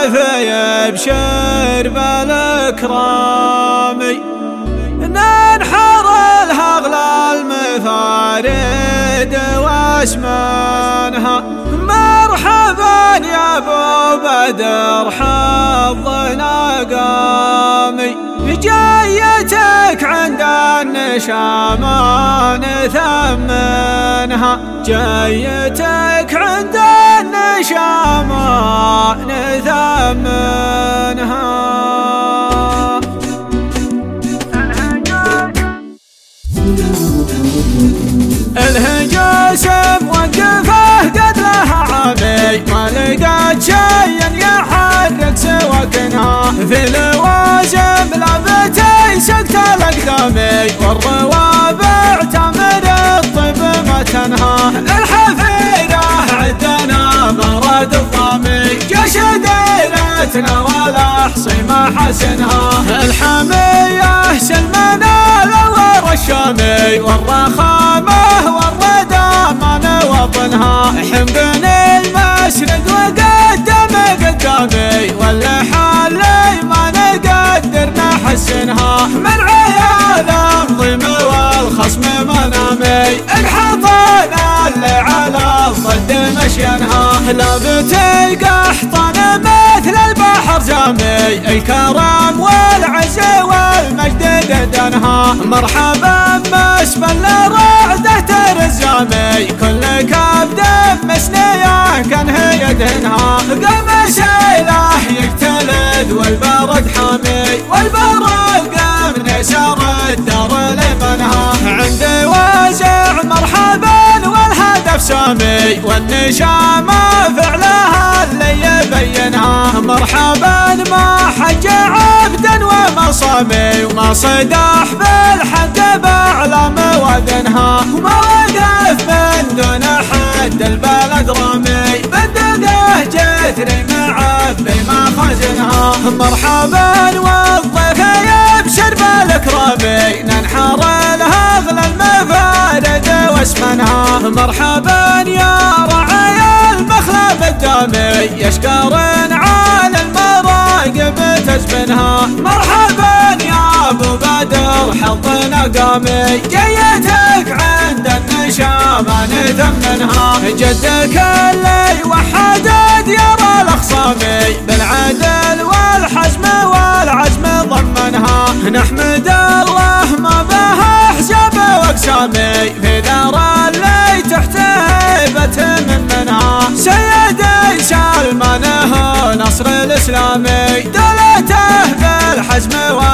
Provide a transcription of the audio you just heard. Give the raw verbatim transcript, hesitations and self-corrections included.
والضيف يبشر بالإكرام، ننحر الهغل المفارد واسمانها. مرحبا يا ابو بدر حظنا قامي، جايتك عند النشامى نثمنها، جايتك عند النشامى نثمنها. الهجاسم وقفه قد لها عمي، ما لقت شيء يحرك سواكنها. في لوازم لابتي سكت الاقدامي، والروابع تمر الطيب ما تنهى. الحفيرة عندنا مراد الضامي، جيش ديرتنا ولا احصي ما حسنها. الحمية سلمنا لور الشامي، والرخامة والردى ما نوطنها. حمدن المشرق وقدم قدامي، والحالي ما نقدر نحسنها. من عيال الظلم والخصم منامي، انحطنا اللي على الضد مشينها. لابتي قحطان مثل البحر جامي، الكرم والعز والمجد ددنها. مرحبا مسبل لرعده ترزامي، كل كبد مسنيه كان هي دهنها. قمش اله يقتلد والبرد حامي، والبرد من يسار الدار لمنها. عندي وازع مرحبا والهدف سامي، والنشامة فعلها اللي يبينها. مرحبا ما حج عبدا وما صامي، وما صدح بالحق باعلى موادنها. وما وقف من دون حد البلد رامي، بدده جثري معبي ما خزنها. مرحبا والضيف يبشر بالإكرامي، ننحر الهغل المفارد واسمنها. مرحبا يا رعي المخلب الدامي، يشكرن على المراقب تزبنها. مرحبا يا ابو بدر حظنا قامي، جيتك عند النشامى نثمنها. جدك اللي وحد ديار الاخصامي، بالعدل والحزم والعزم ضمنها. نحمد الله ما بها حساب واقسامي، في دار اللي تحت هيبة من منها. سيدي سلمان هو نصر الاسلامي، دولته بالحزم